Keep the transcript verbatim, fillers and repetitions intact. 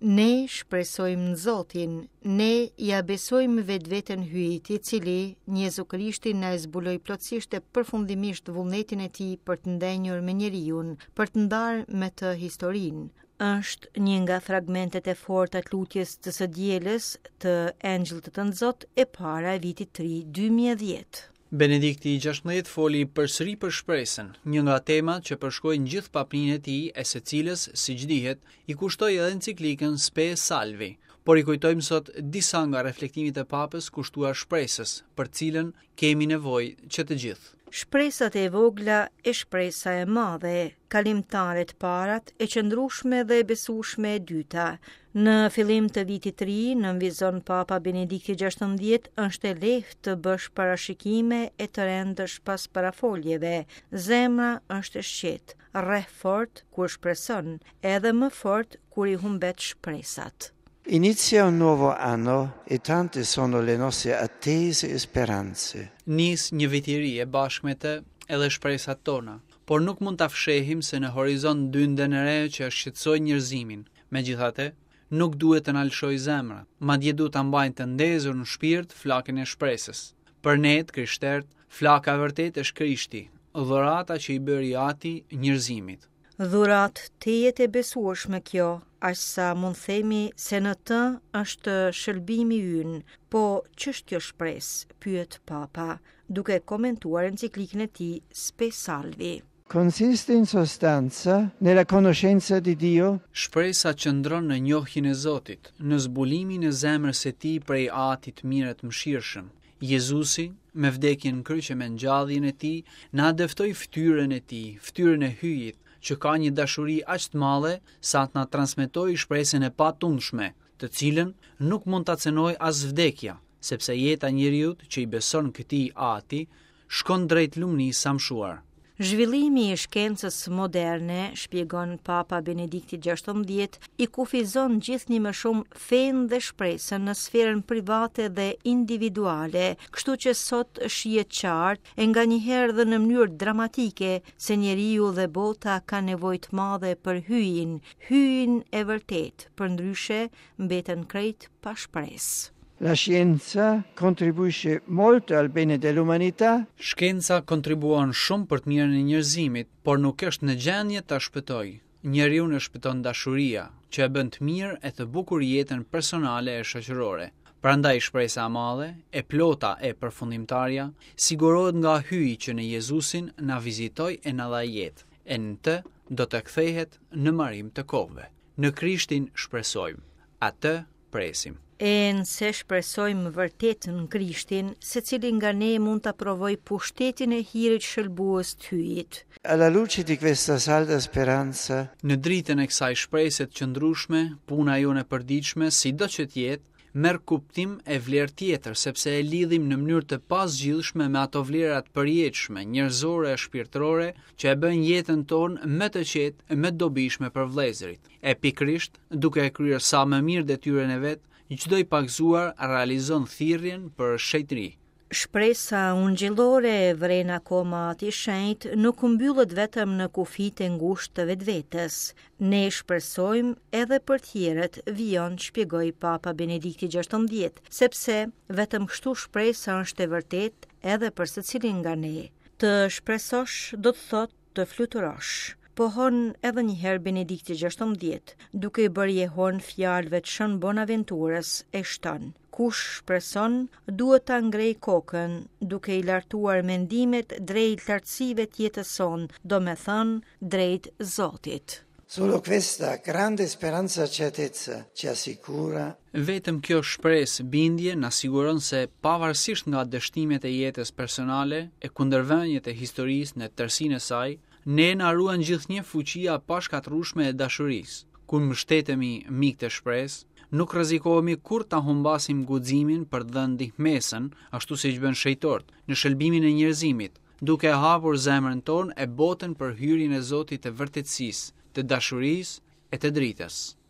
Ne shpresojmë në Zotin, ne ja besojmë vetveten hyjit, i cili në Jezu Krishtin na e zbuloi plotësisht e përfundimisht vullnetin e tij për të ndenjur me njeriun, për të ndarë me të historinë. Është një nga fragmentet e forta të lutjes të së dielës të Engjëllit të Thënë Zot e para e vitit të ri dy mijë e dhjetë. Benedikti i gjashtëdhjetë foli përsëri për shpresën, një nga temat që përshkojnë gjithë paprinë e tij, e secilës, siç dihet, i kushtoi edhe enciklikën Spe Salvi. Por i kujtojmë sot disa nga reflektimet e Papës kushtuar shpresës, për cilën kemi nevojë që të gjithë. Shpresat e vogla e shpresa e madhe, kalimtare të parat, e qëndrueshme dhe e besueshme e dyta. Në fillim të vitit të ri, nënvizon Papa Benedikti gjashtëdhjetë, është e lehtë të bësh parashikime e të rendësh pas parafoljeve. Zemra është e shqetë, rreh fort kur shpreson, edhe më fort kur i humbet shpresat. Inizia un nuovo anno e tante sono le nostre attese e speranze. Nis një vit i ri e bashkë me të edhe shpresat tona, por nuk mund ta fshehim se në horizont dynden e re që shqetësoj njerëzimin. Megjithatë, nuk duhet të na lëshoj zemra, madje duhet ta mbajnë të ndezur në shpirt flakën e shpresës. Për ne të krishterët, flaka e vërtet është Krishti, dhurata që i bëri Ati njerëzimit. Dhurat të jetë e besueshme kjo, aq sa mund themi se në të është shëlbimi ynë, po ç'është kjo shpresë, pyet Papa, duke komentuar enciklikën e tij Spe Salvi. Consiste in sostanza nella conoscenza di Dio. Shpresa qëndron në njohjen e Zotit, në zbulimin e zemrës së tij prej Atit mirë të mëshirshëm. Jezusi, me vdekjen në kryq e me ngjalljen e tij, na dëftoi fytyrën e tij, fytyrën e hyjit, që ka një dashuri aq të madhe sa të na transmetojë shpresën e patundshme, të cilën nuk mund ta cenoj as vdekja, sepse jeta e njeriu që i beson këtij Ati shkon drejt lumënisë sa mshuar. Zhvillimi i shkencës moderne, shpjegon Papa Benedikti gjashtëdhjetë, i kufizon gjithnjë më shumë fenë dhe shpresën në sferën private dhe individuale, kështu që sot shihet qartë e nganjëherë dhe në mënyrë dramatike se njeriu dhe bota ka nevojë të madhe për hyjin, hyjin e vërtet, përndryshe mbeten krejt pa shpresë. La scienza contribuisce molto al bene dell'umanità. Shkenca kontribuon shumë për të mirën e njerëzimit, por nuk është në gjendje ta shpëtojë. Njeriu në shpëton dashuria, që e bën të mirë e të bukur jetën personale e shoqërore. Prandaj shpresa e madhe, e plota e përfundimtarja, sigurohet nga hyji që në Jezusin na vizitoi e na dha jetë, e në të do të kthehet në marim të kohëve. Në Krishtin shpresojmë, atë presim. E nëse shpresojmë vërtet në Krishtin, secili nga ne mund ta provoj pushtetin e hirit shëlbues të hyjit. Alla luce di questa salda speranza, në dritën e kësaj shprese të qëndrueshme, puna jone e përditshme, sido që të jetë, merr kuptim e vlerë tjetër, sepse e lidhim në mënyrë të pazgjidhshme me ato vlera të përjetshme, njerëzore e shpirtërore, që e bëjnë jetën tonë më të qetë e më dobishme për vëllezërit. E pikërisht, duke e kryer sa më mirë detyrën e vet, çdo i pagzuar realizon thirrjen për shejtëri. Shpresa ungjillore e vren akoma Ati shenjtë nuk mbyllet vetëm në kufijtë e ngushtë të vetvetes. Ne shpresojmë edhe për tjerët, vijon shpjegoi Papa Benedikti gjashtëdhjetë, sepse vetëm kështu shpresa është e vërtetë edhe për secilin nga ne. Të shpresosh do të thotë të fluturosh. Pohon edhe një herë Benedikti gjashtëdhjetë, duke i bërë jehon fjalëve të Shën Bonaventurës e shton. Kush shpreson, duhet ta ngrej kokën, duke i lartuar mendimet drejt lartësive të jetës sonë, do me thënë drejt Zotit. Solo questa grande speranza certezza ci assicura. Vetëm kjo shpresë bindje na siguron se pavarësisht nga dështimet e jetës personale e kundërvënjet e historisë në tërësinë e saj, ne na ruan gjithnjë fuqia pashkatrueshme e dashurisë. Kur mbështetemi mik të shpresë, nuk rrezikohemi kur ta humbasim guximin për të dhënë ndihmesën, ashtu siç bën shejtorët, në shëlbimin e njerëzimit, duke hapur zemrën tonë e botën për hyrjen e Zotit të vërtetësisë, të dashurisë e të dritës.